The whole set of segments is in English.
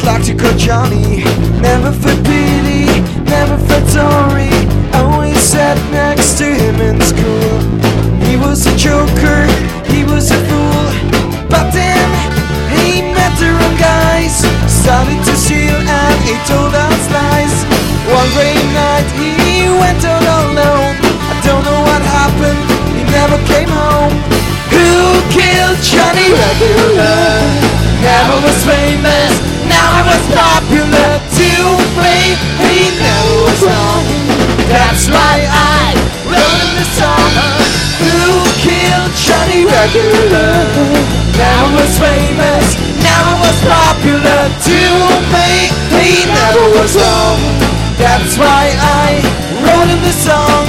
Practical Johnny, never felt pity, never felt sorry. Always sat next to him in school. He was a joker, he was a fool, but then he met the wrong guys. Started to steal and he told us lies. One great night he went out alone. I don't know what happened, he never came home. Who killed Johnny Regular? Never was famous, now I was popular. To me, he never was wrong. That's why I wrote in the song. Who killed Johnny Regular? Never was famous, now I was popular. To me, he never was wrong. That's why I wrote in the song.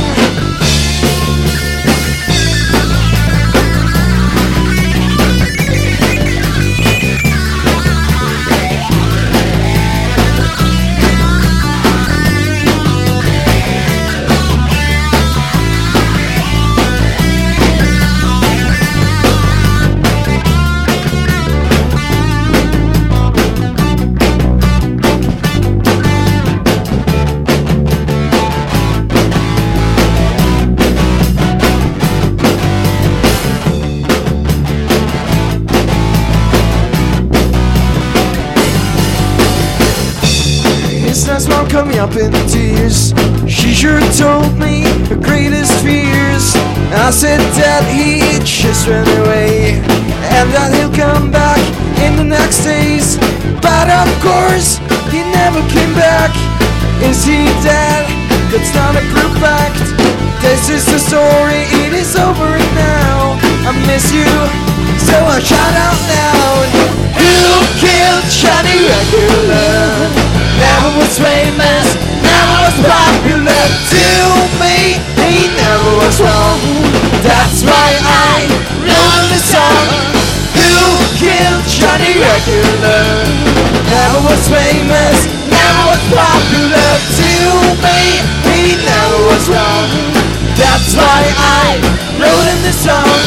His mom cut me up in tears. She sure told me her greatest fears. I said that he just ran away and that he'll come back in the next days. But of course he never came back. Is he dead? That's not a proof fact. This is the story, it is over now. I miss you, so I shout out loud. Who killed Johnny Regular? Never was famous, never was popular. To me, he never was wrong. That's why I wrote the song. Who killed Johnny Regular? Never was famous, never was popular. To me, he never was wrong. That's why I wrote in the song.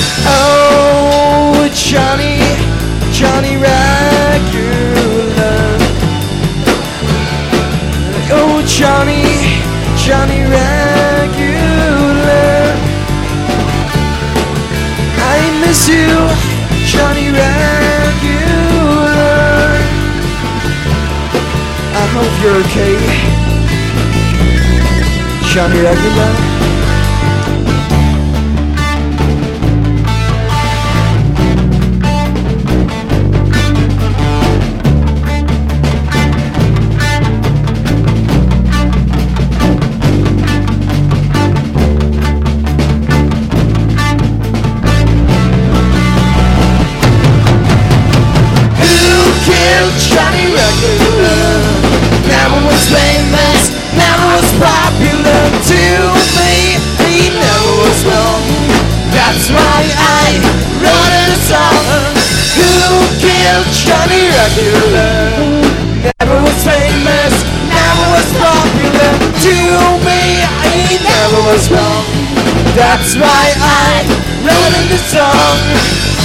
Oh, Johnny, Johnny Regular. Oh, Johnny, Johnny Regular. I miss you, Johnny Regular. I hope you're okay, Johnny Regular. Johnny Regular. Never was famous, never was popular. To me, he never was wrong. That's why I wrote in a song. Who killed Johnny Regular? Never was famous, never was popular. To me, he never was wrong. That's why I wrote in the song.